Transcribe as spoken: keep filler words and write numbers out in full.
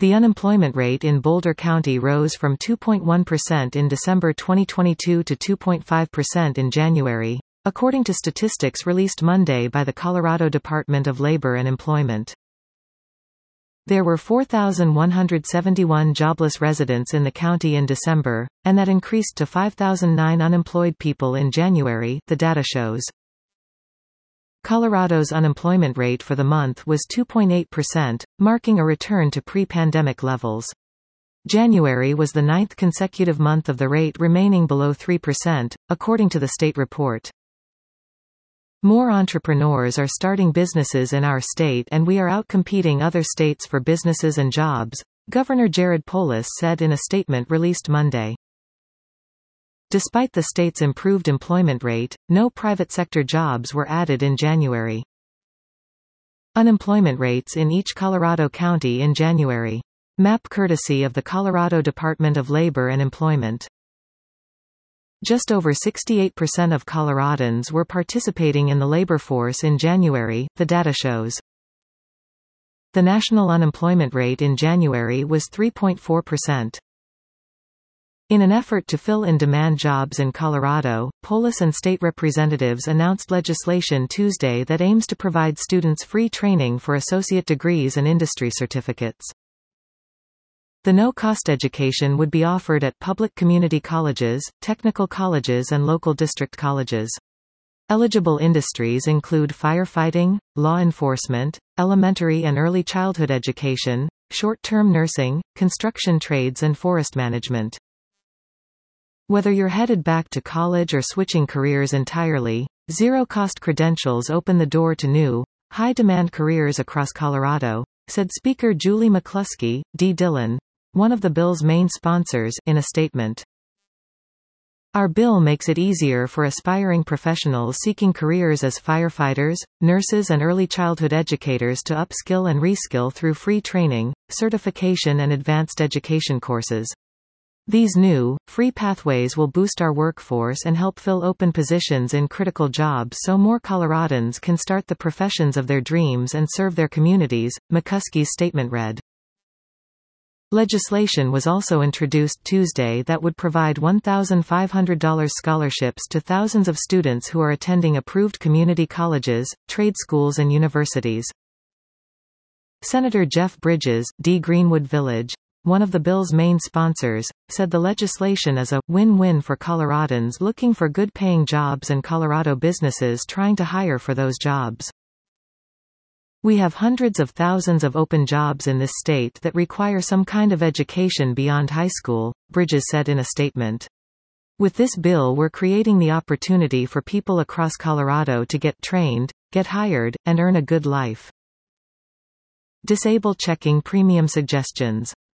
The unemployment rate in Boulder County rose from two point one percent in December twenty twenty-two to two point five percent in January, according to statistics released Monday by the Colorado Department of Labor and Employment. There were four thousand one hundred seventy-one jobless residents in the county in December, and that increased to five thousand nine unemployed people in January, the data shows. Colorado's unemployment rate for the month was two point eight percent, marking a return to pre-pandemic levels. January was the ninth consecutive month of the rate remaining below three percent, according to the state report. More entrepreneurs are starting businesses in our state and we are outcompeting other states for businesses and jobs, Governor Jared Polis said in a statement released Monday. Despite the state's improved employment rate, no private sector jobs were added in January. Unemployment rates in each Colorado county in January. Map courtesy of the Colorado Department of Labor and Employment. Just over sixty-eight percent of Coloradans were participating in the labor force in January, the data shows. The national unemployment rate in January was three point four percent. In an effort to fill in-demand jobs in Colorado, Polis and state representatives announced legislation Tuesday that aims to provide students free training for associate degrees and industry certificates. The no-cost education would be offered at public community colleges, technical colleges and local district colleges. Eligible industries include firefighting, law enforcement, elementary and early childhood education, short-term nursing, construction trades and forest management. Whether you're headed back to college or switching careers entirely, zero-cost credentials open the door to new, high-demand careers across Colorado, said Speaker Julie McCluskey, D. Dillon, one of the bill's main sponsors, in a statement. Our bill makes it easier for aspiring professionals seeking careers as firefighters, nurses and early childhood educators to upskill and reskill through free training, certification and advanced education courses. These new, free pathways will boost our workforce and help fill open positions in critical jobs so more Coloradans can start the professions of their dreams and serve their communities, McCluskey's statement read. Legislation was also introduced Tuesday that would provide one thousand five hundred dollars scholarships to thousands of students who are attending approved community colleges, trade schools and universities. Senator Jeff Bridges, D. Greenwood Village, one of the bill's main sponsors, said the legislation is a win-win for Coloradans looking for good-paying jobs and Colorado businesses trying to hire for those jobs. We have hundreds of thousands of open jobs in this state that require some kind of education beyond high school, Bridges said in a statement. With this bill we're creating the opportunity for people across Colorado to get trained, get hired, and earn a good life. Disable checking premium suggestions.